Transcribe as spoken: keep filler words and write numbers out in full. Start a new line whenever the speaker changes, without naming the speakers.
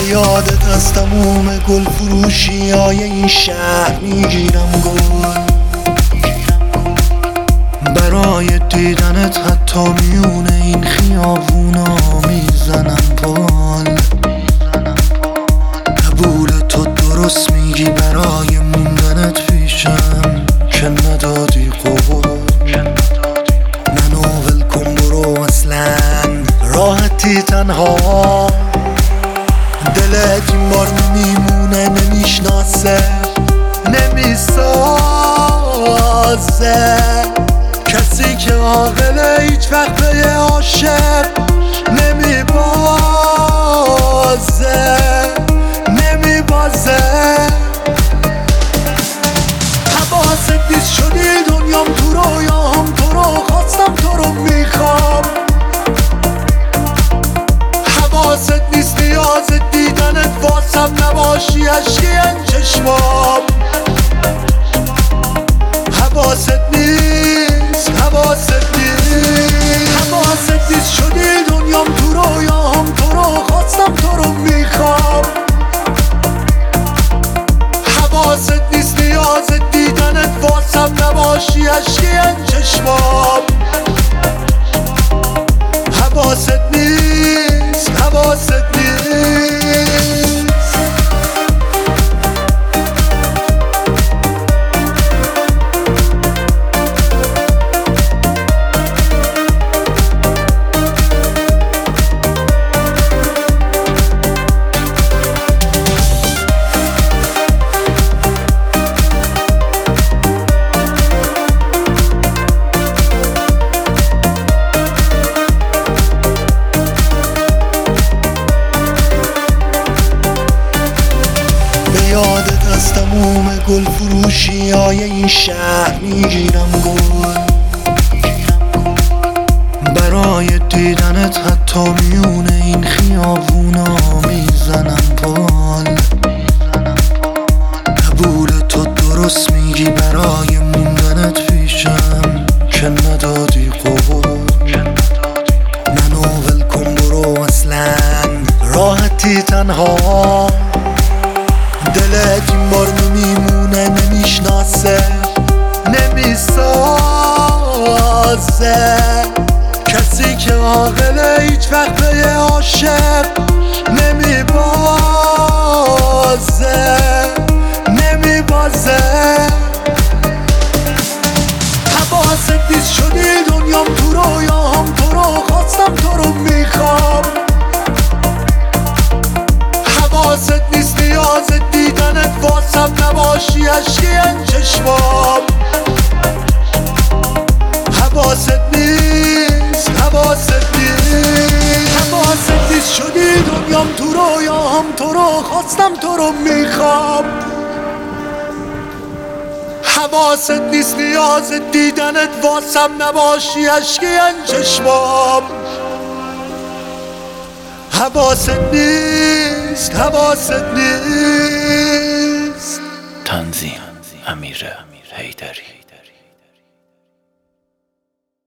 به یادت از تموم گل فروشی های این شهر میگیرم گل، برای دیدنت حتی میونه این خیابونا میزنم پال. قبول تو درست میگی، برای موندنت پیشم که ندادی قول. منو ول کن برو، اصلا راحتی تنها، دلت این بار نمیمونه، نمیشناسه نمیسازه. کسی که عاقله هیچ وقت به یه عاشق نمیبازه نمیبازه. حواست نیست شدی دنیام، تو رویام تو رو خواستم، تو رو میخوام. حواست نیست نیاز دیدنت واسم نباشی، عشقی این چشمام. حواست نیست حواست نیست حواست نیست شدی دنیام، تو رویام تو رو خواستم، تو رو میخوام. حواست نیست نیاز دیدنت واسم نباشی، عشقی این چشمام. حواست نیست حواست نیست. یادت از تموم گل فروشی های این شهر میگیرم گل، برای دیدنت حتی میونه این خیابونا میزنم پال. قبول تو درست میگی، برای موندنت پیشم که ندادی قول. منو ول کن برو، اصلا راحتی تنها، دلت این بار نمیمونه، نمیشناسه نمیسازه. کسی که عاقله هیچ وقت به یه عاشق نمیبازه نمیبازه. حواست نیست شدی دنیام، تو رویام تو رو خواستم، تو رو میخوام. حواست نیست نیاز دیدنت واسم نباشی، عشقی این چشمام. حواست نیست حواست نیست حواست نیست شدی دنیام، تو رویام تو رو خواستم، تو رو میخوام. حواست نیست نیاز دیدنت واسم نباشی، عشقی این چشمام. حواست نیست حواست نیست.
تنظیم امیر حیدری.